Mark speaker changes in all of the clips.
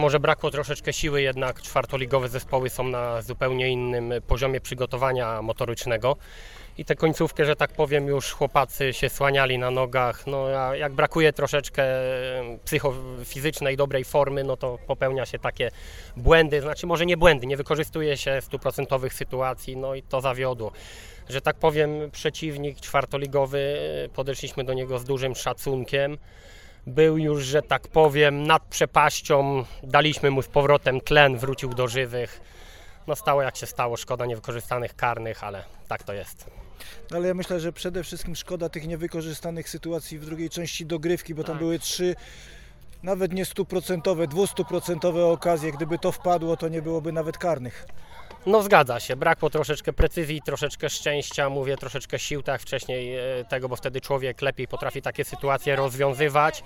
Speaker 1: Może brakło troszeczkę siły, jednak czwartoligowe zespoły są na zupełnie innym poziomie przygotowania motorycznego. I tę końcówkę, że tak powiem, już chłopacy się słaniali na nogach. No, a jak brakuje troszeczkę psychofizycznej, dobrej formy, no to popełnia się takie błędy, znaczy może nie błędy, nie wykorzystuje się 100% sytuacji, no i to zawiodło. Że tak powiem, przeciwnik czwartoligowy, podeszliśmy do niego z dużym szacunkiem. Był już, że tak powiem, nad przepaścią, daliśmy mu z powrotem tlen, wrócił do żywych. No stało jak się stało, szkoda niewykorzystanych karnych, ale tak to jest.
Speaker 2: Ale ja myślę, że przede wszystkim szkoda tych niewykorzystanych sytuacji w drugiej części dogrywki, bo tam były 3, nawet nie 100%, 200% okazje. Gdyby to wpadło, to nie byłoby nawet karnych.
Speaker 1: No zgadza się, brakło troszeczkę precyzji, troszeczkę szczęścia, mówię troszeczkę sił, tak jak wcześniej tego, bo wtedy człowiek lepiej potrafi takie sytuacje rozwiązywać.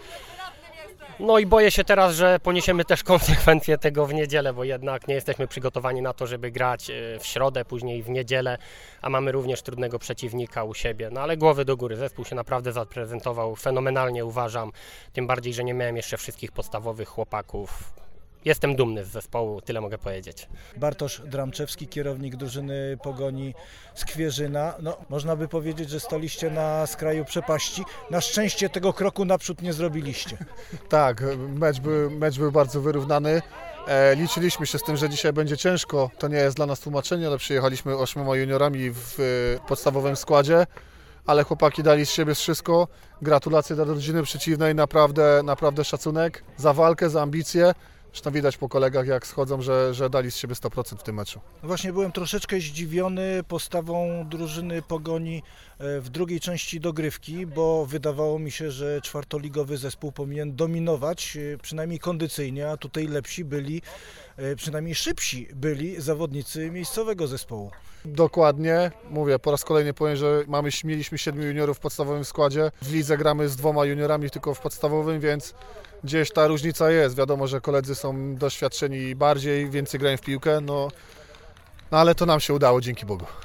Speaker 1: No i boję się teraz, że poniesiemy też konsekwencje tego w niedzielę, bo jednak nie jesteśmy przygotowani na to, żeby grać w środę, później w niedzielę, a mamy również trudnego przeciwnika u siebie. No ale głowy do góry, zespół się naprawdę zaprezentował fenomenalnie, uważam, tym bardziej, że nie miałem jeszcze wszystkich podstawowych chłopaków. Jestem dumny z zespołu, tyle mogę powiedzieć.
Speaker 2: Bartosz Dramczewski, kierownik drużyny Pogoni Skwierzyna. No, można by powiedzieć, że staliście na skraju przepaści. Na szczęście tego kroku naprzód nie zrobiliście.
Speaker 3: Tak, mecz był bardzo wyrównany. Liczyliśmy się z tym, że dzisiaj będzie ciężko. To nie jest dla nas tłumaczenie, ale przyjechaliśmy 8 juniorami w podstawowym składzie. Ale chłopaki dali z siebie wszystko. Gratulacje dla drużyny przeciwnej, naprawdę szacunek za walkę, za ambicje. Zresztą widać po kolegach, jak schodzą, że dali z siebie 100% w tym meczu.
Speaker 2: Właśnie byłem troszeczkę zdziwiony postawą drużyny Pogoni w drugiej części dogrywki, bo wydawało mi się, że czwartoligowy zespół powinien dominować, przynajmniej kondycyjnie, a tutaj lepsi byli, przynajmniej szybsi byli zawodnicy miejscowego zespołu.
Speaker 3: Dokładnie, mówię, po raz kolejny powiem, że mieliśmy 7 juniorów w podstawowym składzie. W lidze gramy z 2 juniorami tylko w podstawowym, więc gdzieś ta różnica jest. Wiadomo, że koledzy są doświadczeni bardziej, więcej grają w piłkę, no ale to nam się udało, dzięki Bogu.